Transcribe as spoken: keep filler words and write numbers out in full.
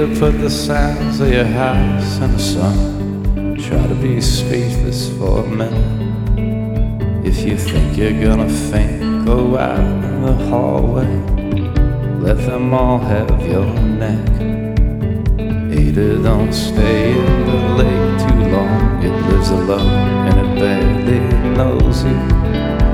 to put the sounds of your house in the sun. Try to be speechless for a minute. If you think you're gonna faint, go out in the hallway. Let them all have your neck. Ada, don't stay in the lake too long. It lives alone and it barely knows you.